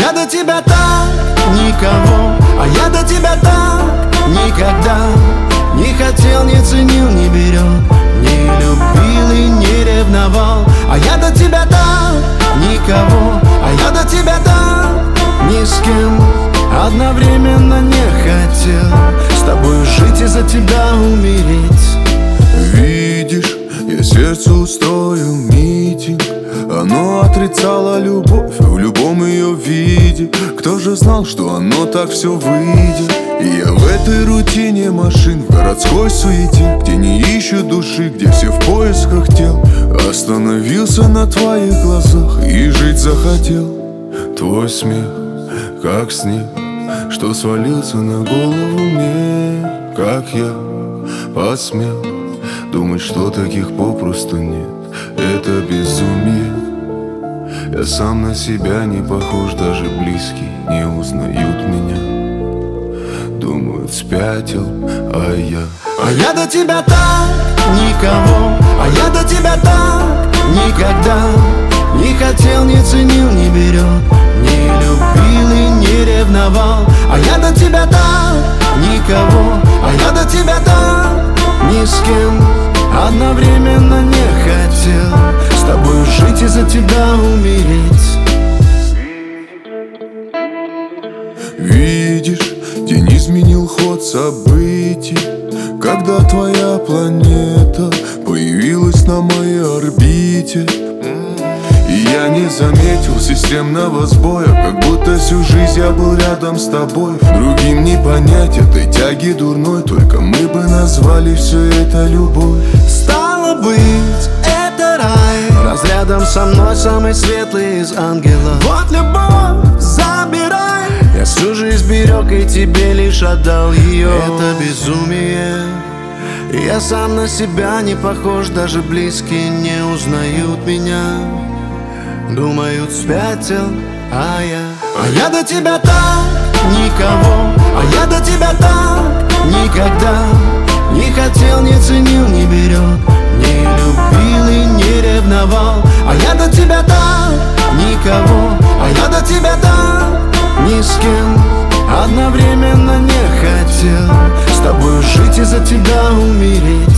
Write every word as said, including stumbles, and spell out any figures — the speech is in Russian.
я до тебя так никого, а я до тебя так никогда не хотел, не ценил, не берег, не любил и не ревновал. А я до тебя так никого, а я до тебя так ни с кем одновременно не хотел с тобой жить и за тебя умереть. Видишь, я сердцу устроил митинг. Оно отрицало любовь в любом ее виде. Кто же знал, что оно так все выйдет? И я в этой рутине машин, в городской суете, где не ищут души, где все в поисках тел, остановился на твоих глазах и жить захотел. Твой смех, как снег, что свалился на голову мне. Как я посмел думать, что таких попросту нет. Это безумие. Я сам на себя не похож, даже близкие не узнают меня. Думают, спятил, а я А я до тебя так никого, а я до тебя так никогда не хотел, не ценил, не берег, не любил и не ревновал. А я до тебя так никого, а я до тебя так ни с кем одновременно не хотел с тобой жить и за тебя умереть. Видишь, день изменил ход событий, когда твоя планета появилась на моей орбите. И я не заметил системного сбоя, как будто всю жизнь я был рядом с тобой. Другим не понять этой тяги дурной, только мы бы назвали все это любовь. Стало быть, это рай, раз рядом со мной самый светлый из ангелов. Вот любовь, забирай, я всю жизнь берег и тебе лишь отдал ее. Это безумие, я сам на себя не похож, даже близкие не узнают меня. Думают, спятил, а я А я до тебя так никого, а я до тебя так никогда не хотел, не ценил, не берег, не любил и не ревновал. А я до тебя так никого, а я до тебя так ни с кем одновременно не хотел с тобой жить и за тебя умереть.